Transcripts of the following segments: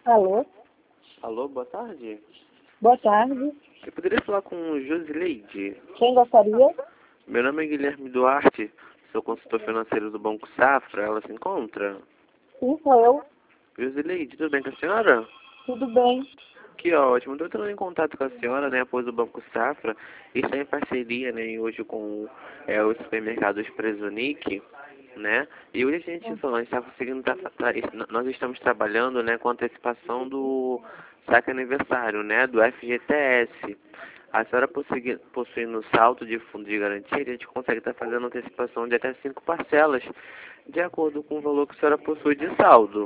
Alô? Alô, boa tarde. Boa tarde. Eu poderia falar com Josileide? Quem gostaria? Meu nome é Guilherme Duarte, sou consultor financeiro do Banco Safra. Ela se encontra? Sim, sou eu. Josileide, tudo bem com a senhora? Tudo bem. Que ótimo. Estou entrando em contato com a senhora, né, após o Banco Safra. Está em parceria, né, hoje com o supermercado Expresonic, né? E hoje a gente falou, a gente está conseguindo, nós estamos trabalhando, né, com antecipação do saque aniversário, né, do FGTS. A senhora possuindo saldo de fundo de garantia, a gente consegue estar fazendo antecipação de até 5 parcelas, de acordo com o valor que a senhora possui de saldo.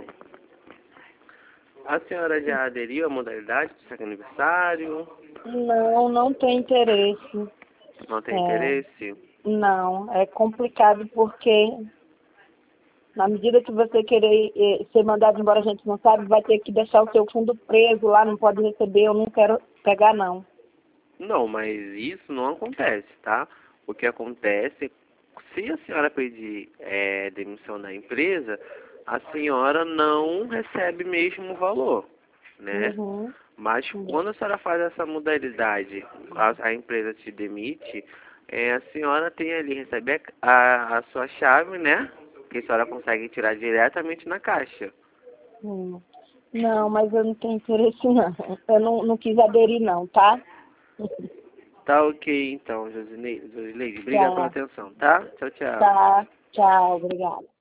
A senhora já aderiu à modalidade do saque aniversário? Não, não tem interesse. Não tem É, interesse? não, é complicado porque na medida que você querer ser mandado embora, a gente não sabe, vai ter que deixar o seu fundo preso lá, não pode receber, eu não quero pegar não. Não, mas isso não acontece, tá? O que acontece, se a senhora pedir demissão da empresa, a senhora não recebe mesmo o valor, né? Uhum. Mas quando a senhora faz essa modalidade, a empresa te demite, a senhora tem ali, recebe a sua chave, né? Que a senhora consegue tirar diretamente na caixa. Hum. Não, mas eu não tenho interesse não. Eu não quis aderir não, tá? Tá ok, então, Josileide. Obrigado pela Tá, atenção, tá? Tchau, tchau. tá. Tchau, obrigada.